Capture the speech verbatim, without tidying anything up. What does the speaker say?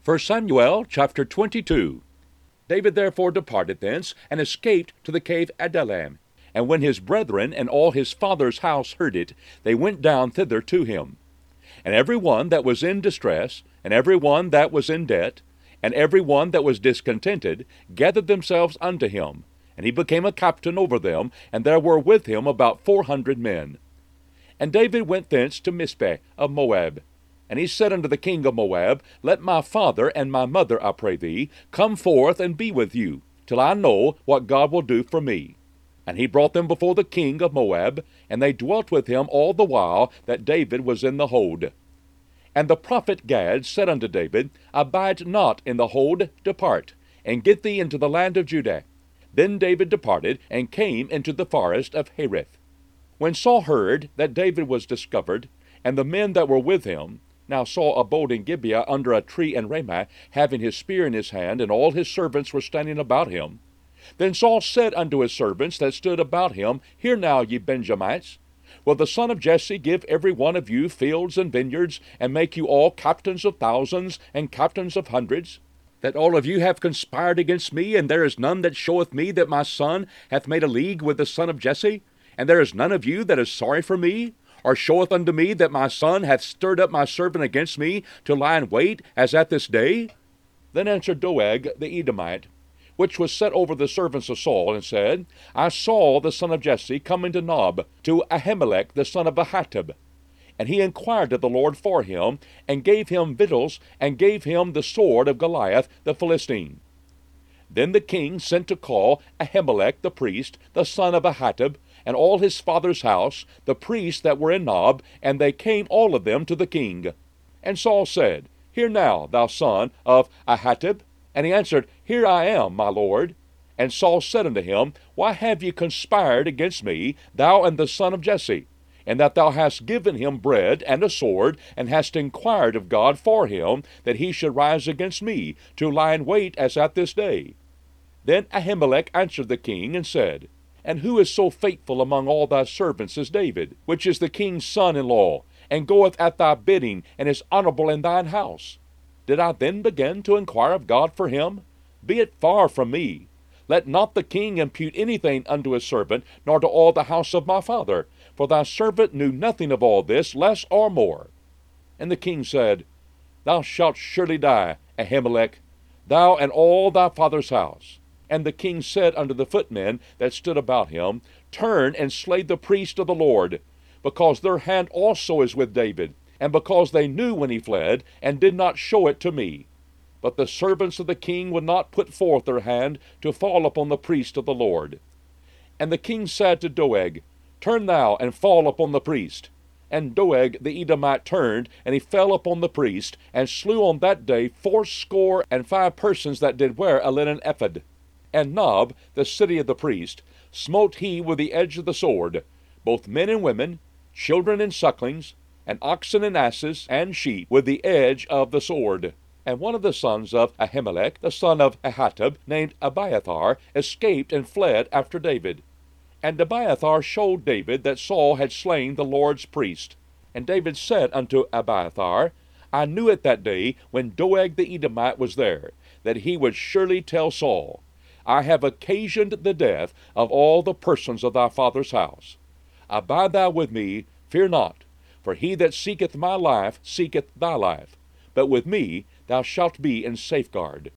First Samuel chapter twenty-two. David therefore departed thence, and escaped to the cave Adullam. And when his brethren and all his father's house heard it, they went down thither to him. And every one that was in distress, and every one that was in debt, and every one that was discontented, gathered themselves unto him. And he became a captain over them, and there were with him about four hundred men. And David went thence to Mizpeh of Moab. And he said unto the king of Moab, Let my father and my mother, I pray thee, come forth and be with you, till I know what God will do for me. And he brought them before the king of Moab, and they dwelt with him all the while that David was in the hold. And the prophet Gad said unto David, Abide not in the hold, depart, and get thee into the land of Judah. Then David departed, and came into the forest of Hereth. When Saul heard that David was discovered, and the men that were with him, now Saul abode in Gibeah under a tree in Ramah, having his spear in his hand, and all his servants were standing about him. Then Saul said unto his servants that stood about him, Hear now, ye Benjamites, will the son of Jesse give every one of you fields and vineyards, and make you all captains of thousands, and captains of hundreds? That all of you have conspired against me, and there is none that showeth me that my son hath made a league with the son of Jesse? And there is none of you that is sorry for me, or showeth unto me that my son hath stirred up my servant against me, to lie in wait, as at this day? Then answered Doeg the Edomite, which was set over the servants of Saul, and said, I saw the son of Jesse come into Nob, to Ahimelech the son of Ahitub. And he inquired of the Lord for him, and gave him victuals, and gave him the sword of Goliath the Philistine. Then the king sent to call Ahimelech the priest, the son of Ahitub, and all his father's house, the priests that were in Nob, and they came all of them to the king. And Saul said, Hear now, thou son of Ahitub. And he answered, Here I am, my lord. And Saul said unto him, Why have ye conspired against me, thou and the son of Jesse? And that thou hast given him bread and a sword, and hast inquired of God for him, that he should rise against me, to lie in wait as at this day. Then Ahimelech answered the king, and said, And who is so faithful among all thy servants as David, which is the king's son-in-law, and goeth at thy bidding, and is honorable in thine house? Did I then begin to inquire of God for him? Be it far from me. Let not the king impute anything unto his servant, nor to all the house of my father, for thy servant knew nothing of all this, less or more. And the king said, Thou shalt surely die, Ahimelech, thou and all thy father's house. And the king said unto the footmen that stood about him, Turn and slay the priest of the Lord, because their hand also is with David, and because they knew when he fled, and did not show it to me. But the servants of the king would not put forth their hand to fall upon the priest of the Lord. And the king said to Doeg, Turn thou and fall upon the priest. And Doeg the Edomite turned, and he fell upon the priest, and slew on that day fourscore and five persons that did wear a linen ephod. And Nob, the city of the priest, smote he with the edge of the sword, both men and women, children and sucklings, and oxen and asses and sheep, with the edge of the sword. And one of the sons of Ahimelech, the son of Ahitub, named Abiathar, escaped and fled after David. And Abiathar showed David that Saul had slain the Lord's priest. And David said unto Abiathar, I knew it that day, when Doeg the Edomite was there, that he would surely tell Saul, I have occasioned the death of all the persons of thy father's house. Abide thou with me, fear not, for he that seeketh my life seeketh thy life. But with me thou shalt be in safeguard.